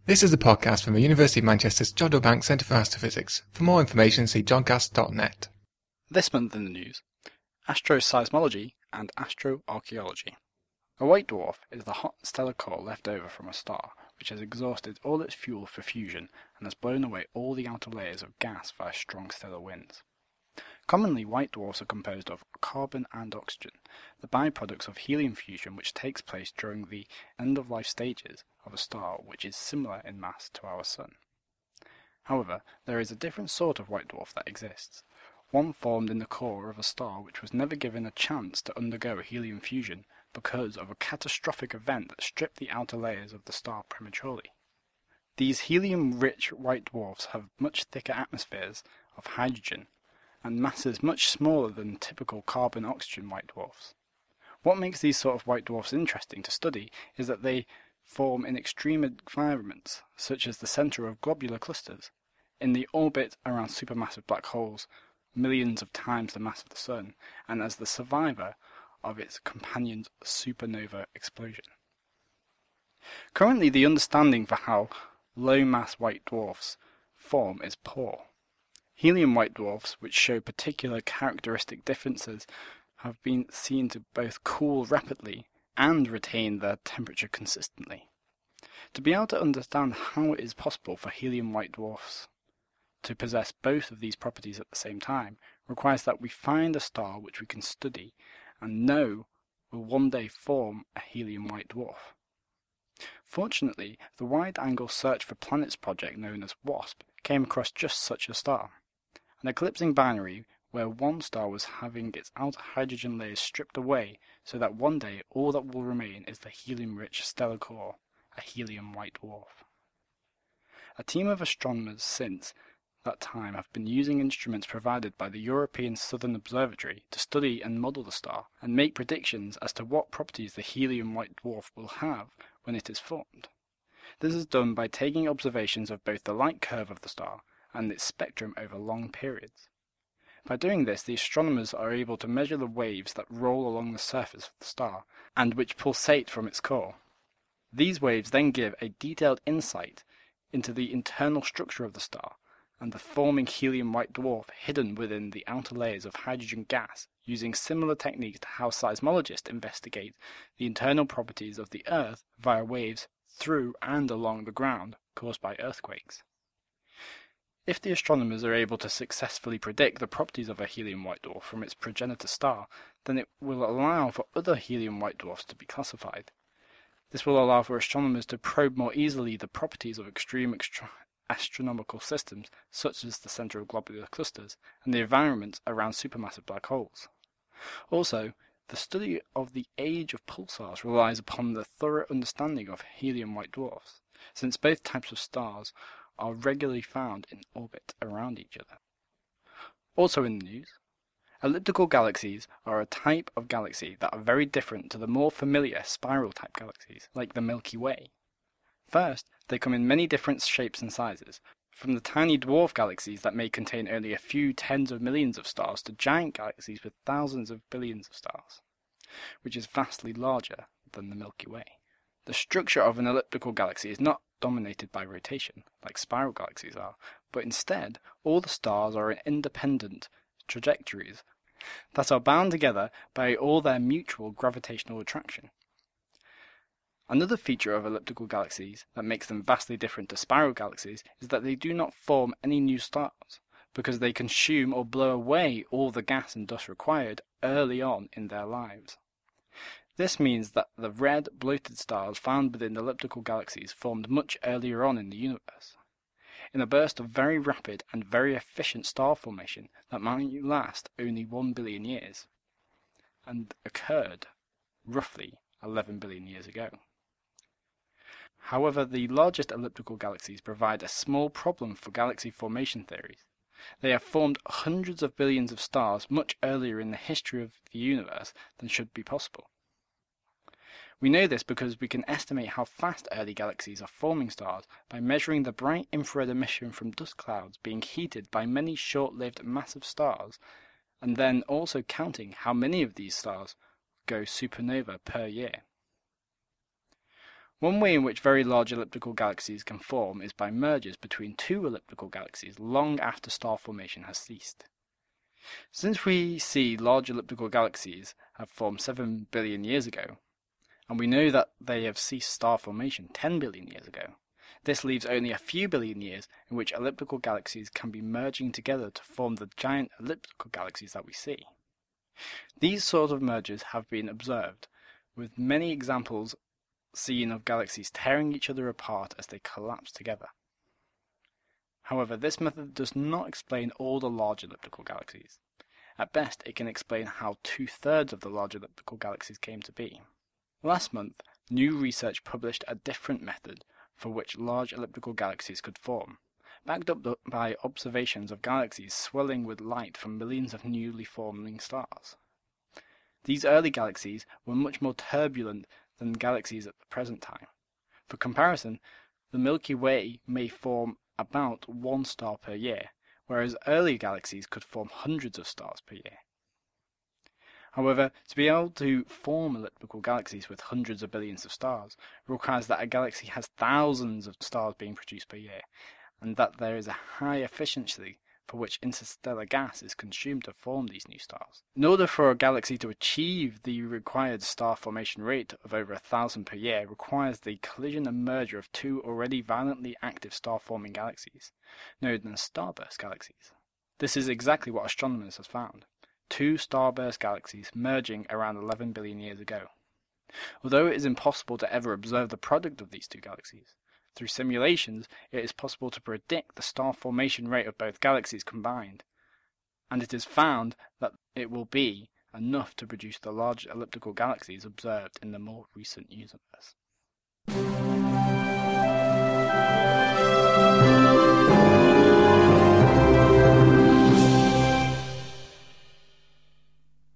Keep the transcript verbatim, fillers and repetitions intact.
This is a podcast from the University of Manchester's John O'Banks Centre for Astrophysics. For more information, see johncast dot net. This month in the news, astroseismology and astroarchaeology. A white dwarf is the hot stellar core left over from a star which has exhausted all its fuel for fusion and has blown away all the outer layers of gas via strong stellar winds. Commonly, white dwarfs are composed of carbon and oxygen, the byproducts of helium fusion which takes place during the end-of-life stages of a star which is similar in mass to our Sun. However, there is a different sort of white dwarf that exists, one formed in the core of a star which was never given a chance to undergo helium fusion because of a catastrophic event that stripped the outer layers of the star prematurely. These helium-rich white dwarfs have much thicker atmospheres of hydrogen and masses much smaller than typical carbon-oxygen white dwarfs. What makes these sort of white dwarfs interesting to study is that they form in extreme environments, such as the centre of globular clusters, in the orbit around supermassive black holes, millions of times the mass of the Sun, and as the survivor of its companion's supernova explosion. Currently, the understanding for how low-mass white dwarfs form is poor. Helium white dwarfs, which show particular characteristic differences, have been seen to both cool rapidly and retain their temperature consistently. To be able to understand how it is possible for helium white dwarfs to possess both of these properties at the same time requires that we find a star which we can study and know will one day form a helium white dwarf. Fortunately, the Wide-Angle Search for Planets project known as WASP came across just such a star, an eclipsing binary where one star was having its outer hydrogen layers stripped away so that one day all that will remain is the helium-rich stellar core, a helium white dwarf. A team of astronomers since that time have been using instruments provided by the European Southern Observatory to study and model the star and make predictions as to what properties the helium white dwarf will have when it is formed. This is done by taking observations of both the light curve of the star and its spectrum over long periods. By doing this, the astronomers are able to measure the waves that roll along the surface of the star and which pulsate from its core. These waves then give a detailed insight into the internal structure of the star and the forming helium white dwarf hidden within the outer layers of hydrogen gas, using similar techniques to how seismologists investigate the internal properties of the Earth via waves through and along the ground caused by earthquakes. If the astronomers are able to successfully predict the properties of a helium white dwarf from its progenitor star, then it will allow for other helium white dwarfs to be classified. This will allow for astronomers to probe more easily the properties of extreme extra- astronomical systems, such as the centre of globular clusters and the environment around supermassive black holes. Also, the study of the age of pulsars relies upon the thorough understanding of helium white dwarfs, since both types of stars are regularly found in orbit around each other. Also in the news, elliptical galaxies are a type of galaxy that are very different to the more familiar spiral-type galaxies, like the Milky Way. First, they come in many different shapes and sizes, from the tiny dwarf galaxies that may contain only a few tens of millions of stars to giant galaxies with thousands of billions of stars, which is vastly larger than the Milky Way. The structure of an elliptical galaxy is not dominated by rotation, like spiral galaxies are, but instead all the stars are in independent trajectories that are bound together by all their mutual gravitational attraction. Another feature of elliptical galaxies that makes them vastly different to spiral galaxies is that they do not form any new stars, because they consume or blow away all the gas and dust required early on in their lives. This means that the red, bloated stars found within elliptical galaxies formed much earlier on in the universe, in a burst of very rapid and very efficient star formation that might last only one billion years, and occurred roughly eleven billion years ago. However, the largest elliptical galaxies provide a small problem for galaxy formation theories. They have formed hundreds of billions of stars much earlier in the history of the universe than should be possible. We know this because we can estimate how fast early galaxies are forming stars by measuring the bright infrared emission from dust clouds being heated by many short-lived massive stars, and then also counting how many of these stars go supernova per year. One way in which very large elliptical galaxies can form is by mergers between two elliptical galaxies long after star formation has ceased. Since we see large elliptical galaxies have formed seven billion years ago, and we know that they have ceased star formation ten billion years ago, this leaves only a few billion years in which elliptical galaxies can be merging together to form the giant elliptical galaxies that we see. These sort of mergers have been observed, with many examples seen of galaxies tearing each other apart as they collapse together. However, this method does not explain all the large elliptical galaxies. At best, it can explain how two-thirds of the large elliptical galaxies came to be. Last month, new research published a different method for which large elliptical galaxies could form, backed up by observations of galaxies swelling with light from millions of newly forming stars. These early galaxies were much more turbulent than galaxies at the present time. For comparison, the Milky Way may form about one star per year, whereas early galaxies could form hundreds of stars per year. However, to be able to form elliptical galaxies with hundreds of billions of stars requires that a galaxy has thousands of stars being produced per year, and that there is a high efficiency for which interstellar gas is consumed to form these new stars. In order for a galaxy to achieve the required star formation rate of over a thousand per year requires the collision and merger of two already violently active star-forming galaxies, known as starburst galaxies. This is exactly what astronomers have found. Two starburst galaxies merging around eleven billion years ago. Although it is impossible to ever observe the product of these two galaxies, through simulations it is possible to predict the star formation rate of both galaxies combined, and it is found that it will be enough to produce the large elliptical galaxies observed in the more recent universe.